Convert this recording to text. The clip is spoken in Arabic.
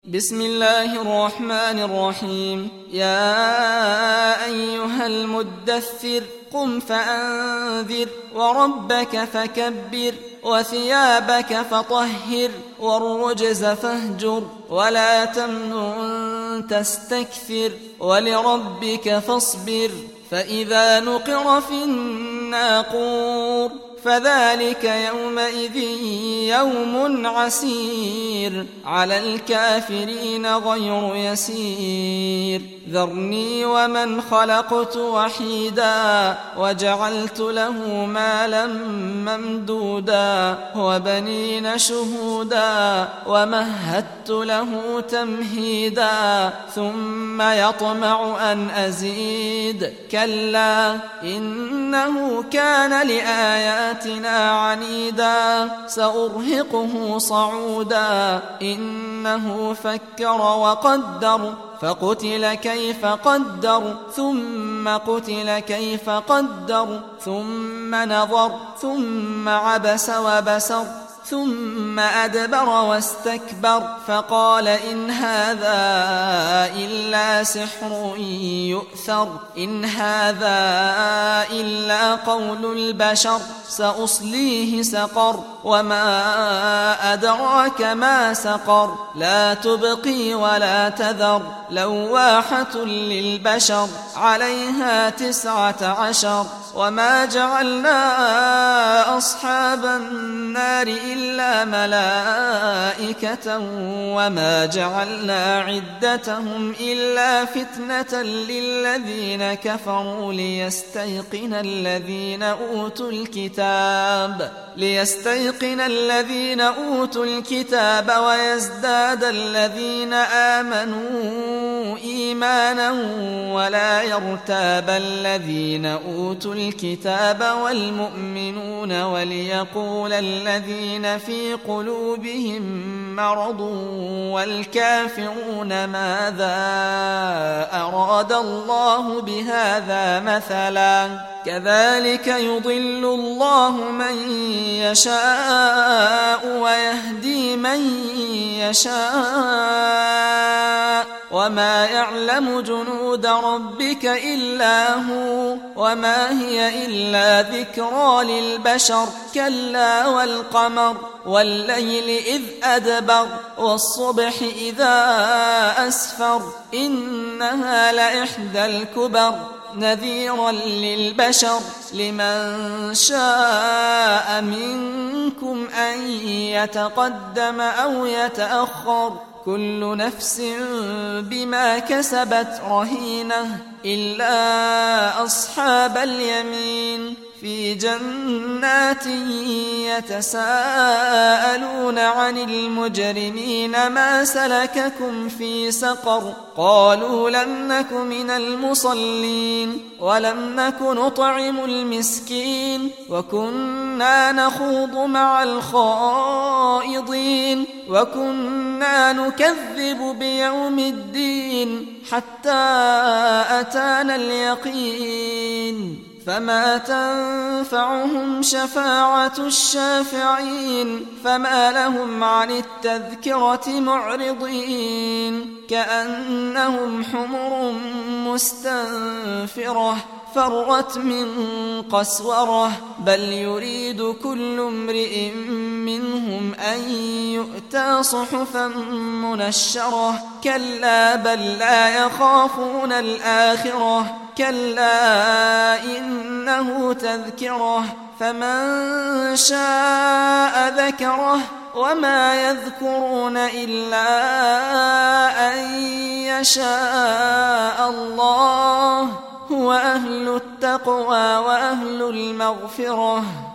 بسم الله الرحمن الرحيم. يا أيها المدثر قم فأنذر وربك فكبر وثيابك فطهر والرجز فاهجر ولا تمنن تستكثر ولربك فاصبر فإذا نقر في الناقور فذلك يومئذ يوم عسير على الكافرين غير يسير. ذرني ومن خلقت وحيدا وجعلت له مالا ممدودا وبنين شهودا ومهدت له تمهيدا ثم يطمع أن أزيد كلا إنه كان لآياتنا عنيدا سأرهقه صعودا إنه فكر وقدر فقتل كيف قدر ثم قتل كيف قدر ثم نظر ثم عبس وبسر ثم أدبر واستكبر فقال إن هذا إلا سحر يؤثر إن هذا إلا قول البشر سأصليه سقر وما أدراك ما سقر لا تبقي ولا تذر لواحة للبشر عليها 19 وما جعلنا أصحاب النار إلا ملائكة وما جعلنا عدتهم إلا فتنة للذين كفروا ليستيقن الذين أوتوا الكتاب ويزداد الذين آمنوا إيمانا ولا يرتاب الذين أوتوا الكتاب والمؤمنون وليقول الذين في قلوبهم مرض والكافرون ماذا أراد الله بهذا مثلا كذلك يضل الله من يشاء ويهدي من يشاء وما يعلم جنود ربك إلا هو وما هي إلا ذكرى للبشر كلا والقمر والليل إذ أدبر والصبح إذا أسفر إنها لإحدى الكبر نذيرا للبشر لمن شاء منكم أن يتقدم أو يتأخر كل نفس بما كسبت رهينة إلا أصحاب اليمين في جنات يتساءلون عن المجرمين ما سلككم في سقر قالوا لم نك من المصلين ولم نك نطعم المسكين وكنا نخوض مع الخائضين وكنا نكذب بيوم الدين حتى أتانا اليقين فما تنفعهم شفاعة الشافعين فما لهم عن التذكرة معرضين كأنهم حمر مستنفرة فرت من قسورة بل يريد كل امرئ منهم أن يؤتى صحفا منشرة كلا بل لا يخافون الآخرة كلا إنه تذكرة فمن شاء ذكره وما يذكرون إلا أن يشاء الله هو أهل التقوى وأهل المغفرة